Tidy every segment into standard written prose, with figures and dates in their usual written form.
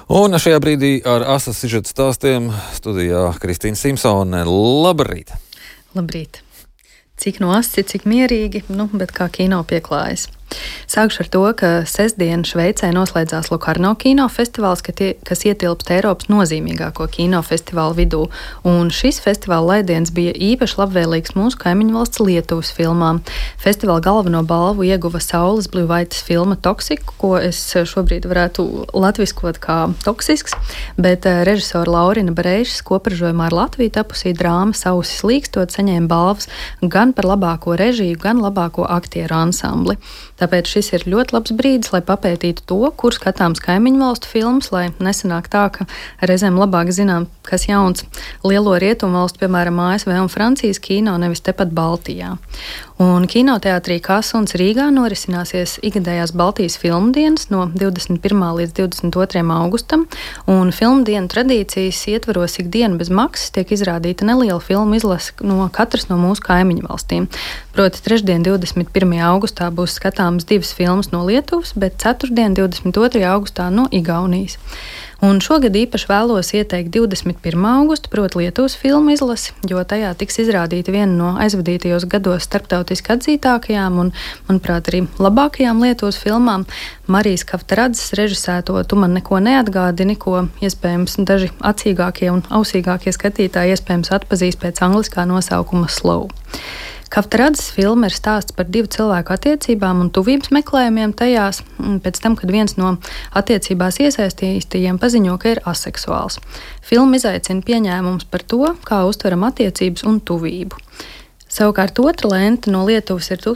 Un šajā brīdī ar asas sižeta stāstiem studijā Kristīna Simpsone. Labrīt! Labrīt! Cik no asi, cik mierīgi, bet kā kino pieklājas. Sākšu ar to, ka sestdien Šveicē noslēdzās Locarno kino festivāls, kas ietilpst Eiropas nozīmīgāko kino festivālu vidū. Un šis festivāla laidiens bija īpaši labvēlīgs mūsu kaimiņu valsts Lietuvas filmām. Festivāla galveno balvu ieguva Saules Bļuvaites filma Toksik, ko es šobrīd varētu latviskot kā toksisks, bet režisora Laurina Breišas kopražojumā ar Latviju tapusī drāma Sausis līkstot saņēma balvas gan par labāko režiju, gan labāko aktieru ansambli. Tāpēc šis ir ļoti labs brīdis, lai papētītu to, kur skatāms kaimiņu valstu filmas, lai nesanāk tā, ka reizēm labāk zinām, kas jauns lielo rietumu valstu, piemēram, ASV un Francijas kino, nevis tepat Baltijā. Un kinoteātrī Kasuns Rīgā norisināsies ikgadējās Baltijas filmu dienas no 21. līdz 22. augustam, un filmu dienu tradīcijas ietvaros ikdienu bez maksas tiek izrādīta neliela filmu izlase no katras no mūsu kaimiņu valstīm. Proti, trešdien 21. augustā būs skatāmas divas filmas no Lietuvas, bet ceturtdien 22. augustā no Igaunijas. Un šogad īpaši vēlos ieteikt 21. augustu, proti Lietuvas filmu izlasi, jo tajā tiks izrādīta viena no aizvadītajos gados starptautiski atzītākajām un, manuprāt, arī labākajām Lietuvas filmām Marijas Kavtaradzes režisēto Tu man neko neatgādini, ko iespējams daži acīgākie un ausīgākie skatītāji iespējams atpazīs pēc angliskā nosaukuma Slow. Kavtaradzes filma ir stāsts par divu cilvēku attiecībām un tuvības meklējumiem tajās, pēc tam, kad viens no attiecībās iesaistītajiem paziņo, ka ir aseksuāls. Filma izaicina pieņēmums par to, kā uztveram attiecības un tuvību. Savukārt otra lente no Lietuvas ir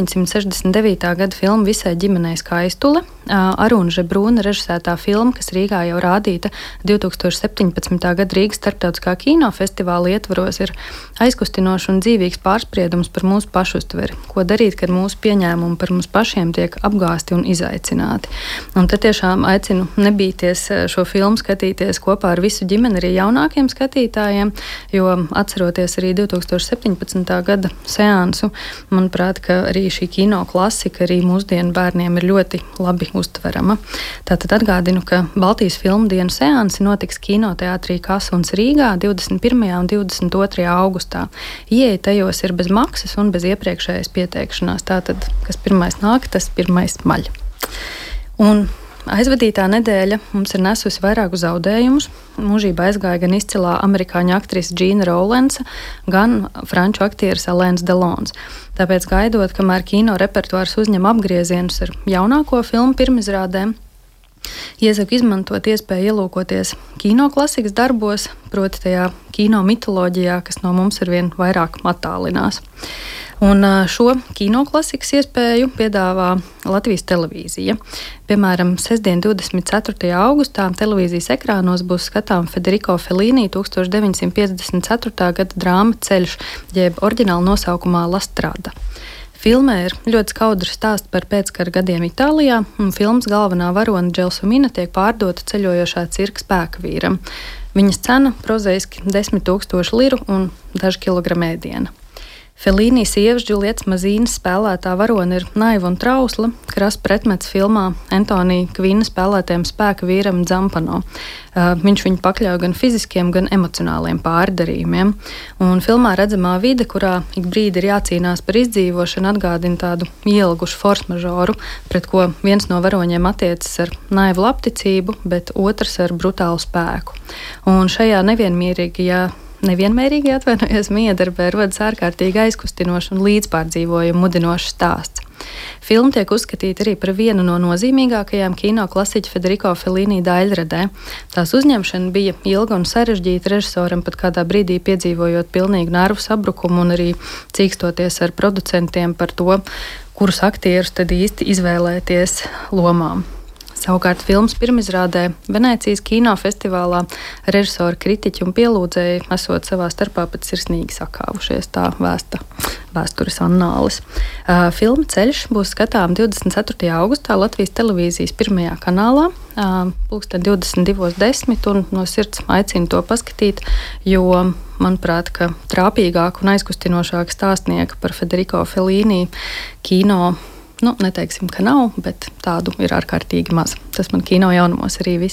1969. gada filma Visai ģimenei Skaistule. Arūna Žebrūna režisētā filma, kas Rīgā jau rādīta 2017. gada Rīgas starptautiskā kinofestivāla ietvaros, ir aizkustinošs un dzīvīgs pārspriedums par mūsu pašuztveri. Ko darīt, kad mūsu pieņēmumi par mums pašiem tiek apgāsti un izaicināti. Un tad tiešām aicinu nebīties šo filmu skatīties kopā ar visu ģimeni, arī jaunākiem skatītājiem, jo atceroties arī 2017. gada seansu, manuprāt, ka arī šī kino klasika arī mūsdienu bērniem ir ļoti labi uztverama. Tātad atgādinu, ka Baltijas filmu dienu seansi notiks kinoteātrī Kasuns Rīgā 21. un 22. augustā. Ieeja tajos ir bez maksas un bez iepriekšējas pieteikšanās. Tātad, kas pirmais nāk, tas pirmais maļ. Un aizvadītā nedēļa mums ir nesusi vairākus zaudējumus. Mūžībā aizgāja gan izcilā amerikāņu aktrise Džīna Rowlandsa, gan franču aktieris Alains Delons. Tāpēc gaidot, kamēr kino repertuārs uzņem apgriezienus ar jaunāko filmu pirmizrādēm, iesaku izmantot iespēju ielūkoties kino klasikas darbos, proti tajā kino mitoloģijā, kas no mums arvien vairāk attālinās. Un šo kino klasikas iespēju piedāvā Latvijas televīzija. Piemēram, sestdien 24. augustā televīzijas ekrānos būs skatām Federico Fellini 1954. gada drāma Ceļš, jeb oriģināla nosaukumā La Strada. Filmē ir ļoti skaudrs stāsts par pēckara gadiem Itālijā, un filmas galvenā varone Dželsomina tiek pārdota ceļojošā cirka spēkavīram. Viņas cena prozaiski 10 000 liru un daži kilogrami ēdiena. Fellini sievas Džulietas Mazīnas spēlētā varone ir naiva un trausla, kas pretmets filmā Antonija Kvina spēlētiem spēka vīram Dzampano. Viņš viņu pakļauj gan fiziskiem, gan emocionāliem pārdarījumiem. Un filmā redzamā vide, kurā ik brīdi ir jācīnās par izdzīvošanu, atgādina tādu ielgušu forsmažoru, pret ko viens no varoņiem attiecas ar naivu labticību, bet otrs ar brutālu spēku. Un šajā nevienmērīgi miedarbē rodas ārkārtīgi aizkustinošs un līdzpārdzīvojumu mudinošs stāsts. Filma tiek uzskatīta arī par vienu no nozīmīgākajām kino klasiķa Federico Fellini daļradē. Tās uzņemšana bija ilga un sarežģīta režisoram, pat kādā brīdī piedzīvojot pilnīgu nervu sabrukumu un arī cīkstoties ar producentiem par to, kurus aktierus tad īsti izvēlēties lomām. Savukārt filmas pirmizrādē Venēcijas kinofestivālā režisori, kritiķi un pielūdzēji esot savā starpā pat sirsnīgi sakāvušies, tā vēsta vēstures annālis. Filma Ceļš būs skatām 24. augustā Latvijas televīzijas pirmajā kanālā, pulksten 22:10, un no sirds aicinu to paskatīt, jo, manuprāt, ka trāpīgāk un aizkustinošāk stāstnieka par Federico Fellini kino neteiksim, ka nav, bet tādu ir ārkārtīgi maz. Tas man kino jaunumos arī viss.